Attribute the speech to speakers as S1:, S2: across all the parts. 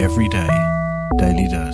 S1: every day. Daily Dose.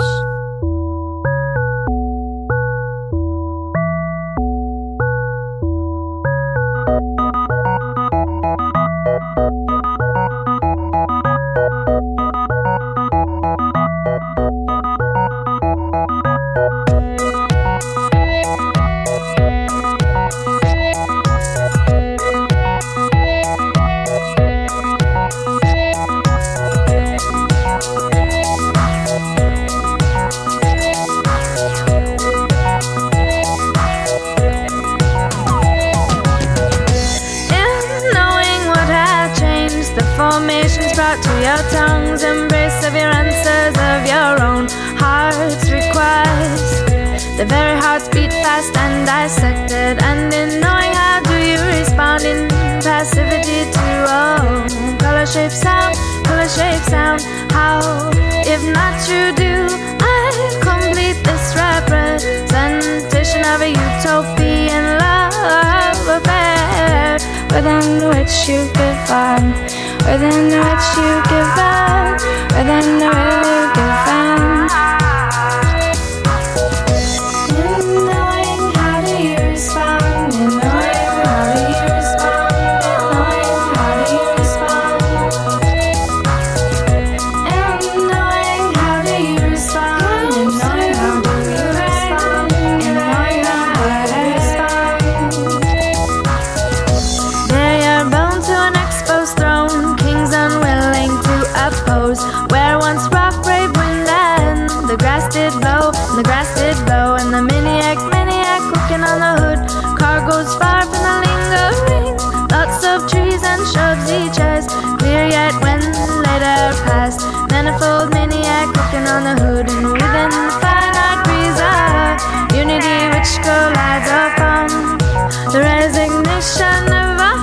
S2: To your tongues, embrace of your answers of your own heart's request. The very hearts beat fast and dissected, and in knowing how do you respond in passivity to color shape sound, how if not you do I complete this representation of a utopian love affair within which you give on. Within which you give up, within the will you give in. In knowing how do you respond, in knowing how do you respond, in knowing how do you respond. In knowing how do you respond, in knowing how do you respond, in knowing how do you respond. Bear your bone to an exposed throne, unwilling to oppose, where once rough brave wind and the grass did blow, and the maniac cooking on the hood. Cargoes far from the lingering, lots of trees and shrubs each as clear yet when later past. Manifold maniac cooking on the hood, and within the fine art breeze unity which collides upon the resignation of a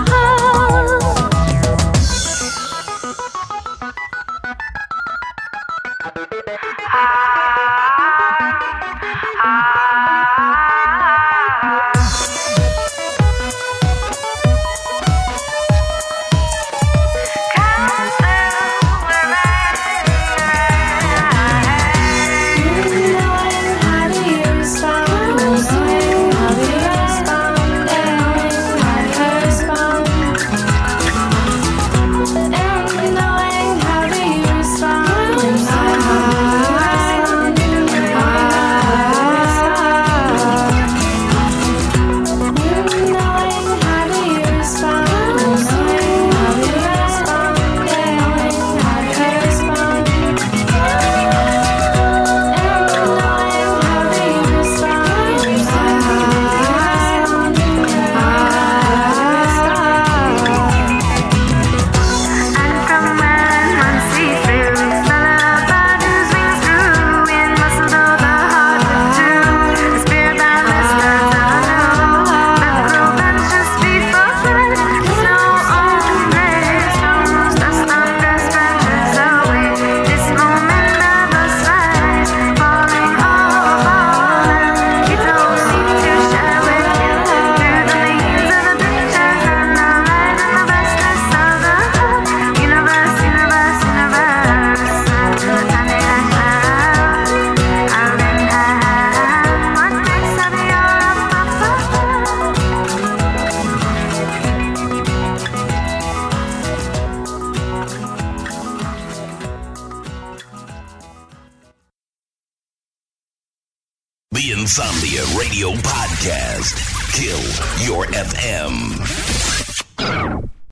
S3: The Insomnia Radio Podcast. Kill Your FM.